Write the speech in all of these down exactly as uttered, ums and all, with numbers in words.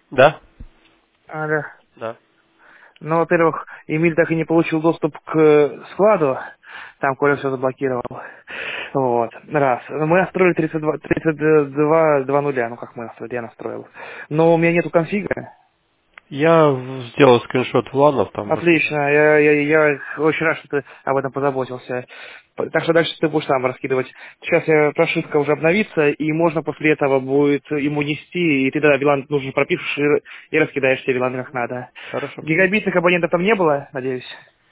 Да? Алло. Да. Ну, во-первых, Эмиль так и не получил доступ к складу. Там Коля все заблокировал. Вот. Раз. Мы настроили тридцать два, тридцать два, два нуля. Ну, как мы настроили, я настроил. Но у меня нету конфига. Я сделал скриншот планов, там Отлично. раскидал. Я, я, я очень рад, что ты об этом позаботился. П- Так что дальше ты будешь сам раскидывать. Сейчас я, прошивка уже обновится, и можно после этого будет ему нести, и ты тогда вилан нужно пропишешь и, и раскидаешь все виланы как надо. Хорошо. Гигабитных абонентов там не было, надеюсь?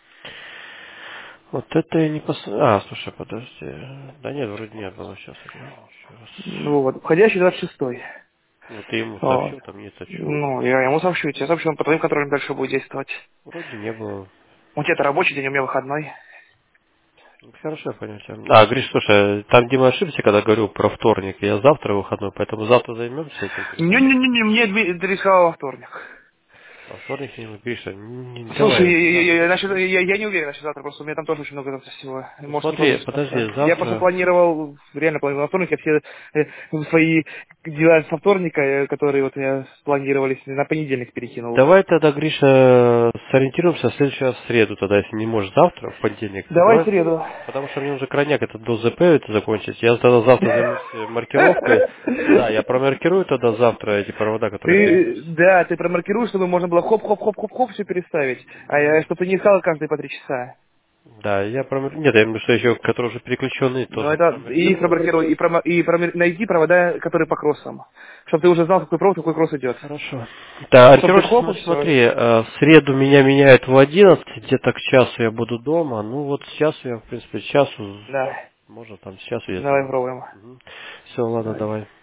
Вот это я не пос... А, слушай, подожди. Да нет, вроде не было. Сейчас я гляну еще раз. Ну вот, входящий двадцать шестой. Ну, ты ему Вот. сообщил, там нет о чем. Ну, я ему сообщу, я сообщу, он по твоим контролям дальше будет действовать. Вроде не было. У тебя это рабочий день, у меня выходной. Ну, хорошо, я понял тебя. А, Гриш, слушай, там Дима ошибся, когда говорил про вторник. Я завтра выходной, поэтому завтра займемся этим перезвоним. Не-не-не, мне Дмитрий сказал во вторник. А вторник не Гриша, не, не- Слушай, давай, я, я- завтра я- насчет- поговорим. я- я не уверен насчет завтра, просто у меня там тоже очень много завтра всего. Ну Может, не смотри, получится. подожди, Я просто завтра... планировал, реально планировал на вторник, я все э, свои дела со вторника, э, которые вот у меня спланировались, на понедельник перекинул. Давай тогда, Гриша, сориентируемся в следующий раз в среду, тогда, если не можешь завтра, в понедельник. Давай в Давай, среду. потому что мне уже крайняк этот до ЗП это закончить. Я тогда завтра займусь э, маркировкой. Да, я промаркирую тогда завтра эти провода, которые Ты, требуются. да, ты промаркируешь, чтобы можно было хоп-хоп-хоп-хоп-хоп все переставить. А я, чтобы ты не искал каждые по три часа. Да, я промаркирую. Нет, я имею в виду, что еще, которые уже переключены, Ну тоже это и их промаркирую. промаркируй, и, прома- и промар- найди провода, которые по кроссам. Чтобы ты уже знал, какой провод, какой кросс идет. Хорошо. Да, Чтобы ты ориентировочно, хоп и смотри, все. смотри, э, в среду меня меняют в одиннадцать, где-то к часу я буду дома. Ну вот сейчас я, в принципе, к часу, Да. можно там сейчас я Давай дома. пробуем. Все, ладно, Давай. давай.